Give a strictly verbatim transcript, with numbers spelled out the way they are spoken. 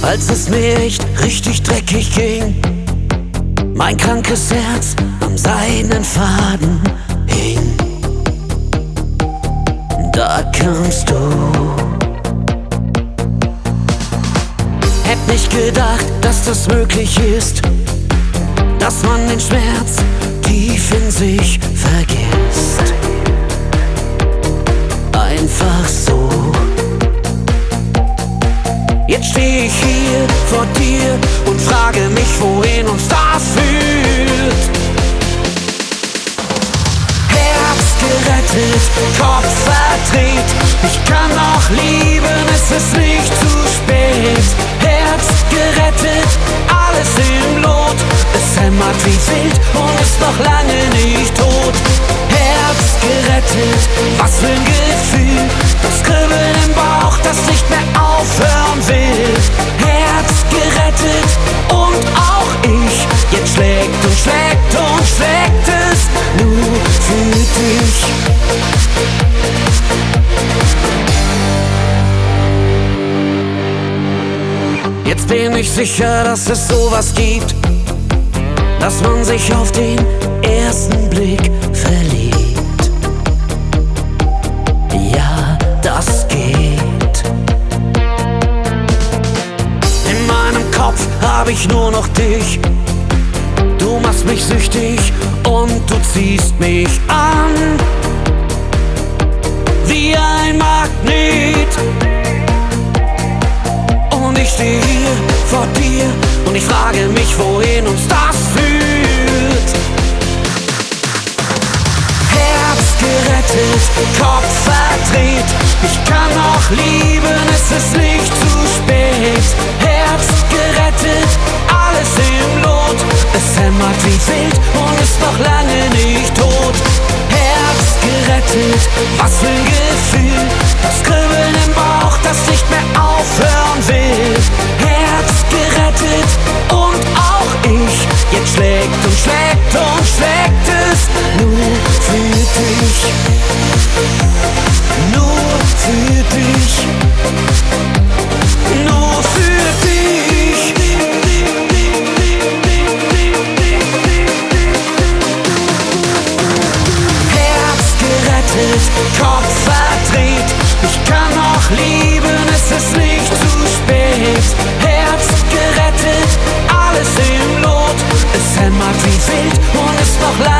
als es mir echt richtig dreckig ging, mein krankes Herz am seidenen Faden hing. Da kamst du. Hätt nicht gedacht, dass das möglich ist, dass man den Schmerz tief in sich vergisst. Einfach so. Jetzt steh ich hier vor dir und frage mich, wohin uns das führt. Herz gerettet, Kopf verdreht, ich kann noch lieben, es ist nicht zu spät. Herz gerettet, alles im Lot, es hämmert wie wild und ist noch lange nicht tot. Herz gerettet, was für ein Gefühl, das Kribbeln im Bauch, das nicht mehr aufhören will. Herz gerettet und auch ich, jetzt schlägt und schlägt und schlägt es nur für dich. Jetzt bin ich sicher, dass es sowas gibt, dass man sich auf den ersten Blick verliebt. Ja, das geht. In meinem Kopf hab ich nur noch dich. Du machst mich süchtig und du ziehst mich an wie ein Magnet. Und ich stehe hier vor dir und ich frage mich, wohin uns das führt. Herz gerettet, Kopf verdreht, ich kann noch lieben, es ist nicht zu spät. Herz gerettet, alles im Lot, es hämmert wie wild und ist noch lange nicht tot. Herz gerettet, was für ein Gefühl, das Kribbeln im Bauch, das nicht mehr aufhören will. Herz gerettet und auch ich, jetzt schlägt und schlägt und schlägt es nur für dich. Nur für dich. Nur für dich. Herz gerettet, Kopf verdreht, ich kann noch lieben, es ist nicht zu spät. Herz gerettet, alles im Lot, es hämmert wie wild und ist noch lange